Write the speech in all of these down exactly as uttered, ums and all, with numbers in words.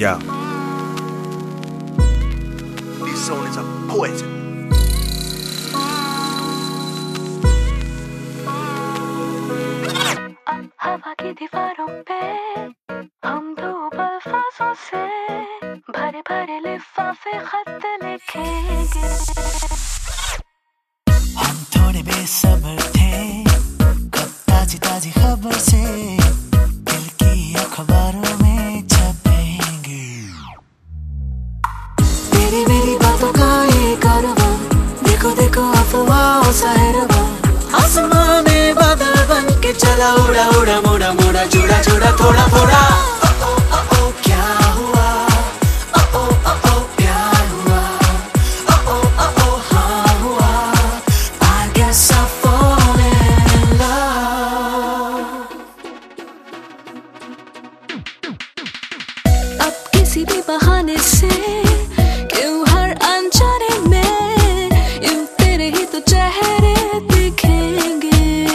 Yo, this song is a poison. हवा की दीवारों पे हम दो अल्फाजों से भरे भरे लिफाफे खत लिखेंगे। हम थोड़े बेसब्र थे कब ताजी ताजी खबर से दिल की अखबारों में छपेंगे। तेरी मेरी बातों का ये कारवां, देखो देखो अफवाहों सा है रवां। आसमां में बादल बन के चला उड़ा उड़ा मोड़ा मोड़ा जुड़ा जुड़ा थोड़ा थोड़ा। ओ ओ ओ क्या हुआ, ओ ओ ओ प्यार हुआ, ओ ओ ओ हाँ हुआ। I guess I've fallen in love। अब किसी भी बहाने से क्यों हर अनजाने में यूं तेरे ही तो चेहरे दिखेंगे।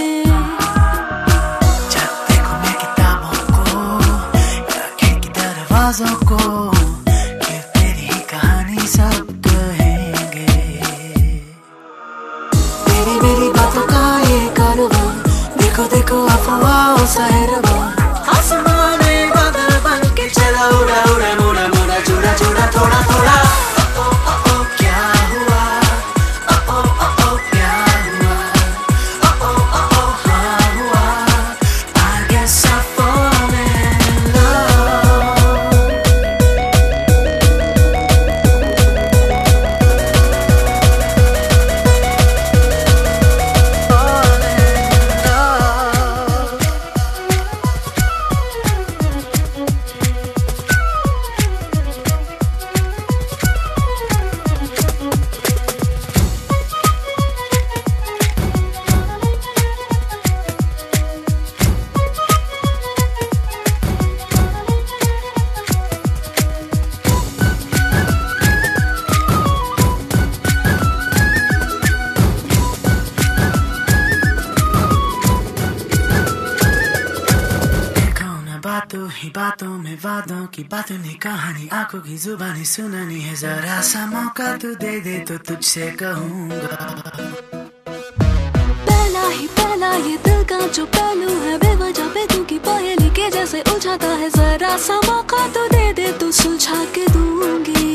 जब देखो मैं किताबों को या खिड़की दरवाजों को, फिर तेरी ही कहानी सब कहेंगे। तेरी मेरी बातों का ये कारवां, देखो देखो अफवाहों सा है रवां। आसमां में बादल बन के चला उड़ा उड़ा मोड़ा मोड़ा जुड़ा जुड़ा थोड़ा थोड़ा। ओ ओ ओ क्या हुआ, ओ ओ ओ प्यार हुआ, ओ ओ ओ हाँ हुआ। I guess I've fallen in love। Fallen in love। देखो ना बातों ही बातों में वादों की बातों ने कहानी आंखों की जुबानी सुनानी है। जरा सा मौका तू दे दे तो तुझसे कहूँगा। पहला ही पहला ये दिल का जो पहलू है बेवजह बेगू की पहेली के जैसे उलझाता है। जरा सा मौका तो दे दे तो सुलझा के दूंगी।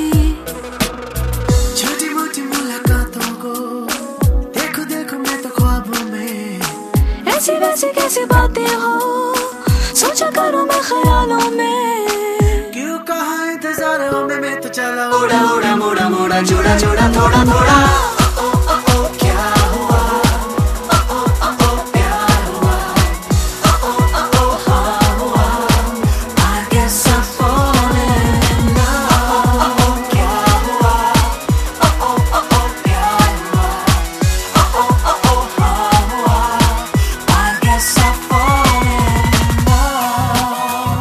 छोटी मोटी मुलाकातों को देखो देखो मैं तो ख्वाबों में। ऐसी वैसी कैसी बातें हो सोचा करूं मैं ख्यालों में। क्यों कहाँ इंतजारों में मैं तो चला उड़ा उड़ा मोड़ा मोड़ा जुड़ा जुड़ा थोड़ा थोड़ा। ओ ओ ओ क्या हुआ, ओ ओ ओ प्यार हुआ, ओ ओ ओ हाँ हुआ। I guess I've fallen in love। ओ ओ क्या हुआ, ओ ओ ओ प्यार हुआ, ओ ओ ओ हाँ हुआ। I guess I've fallen in love।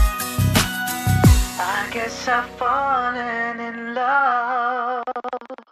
I guess I've fallen in love।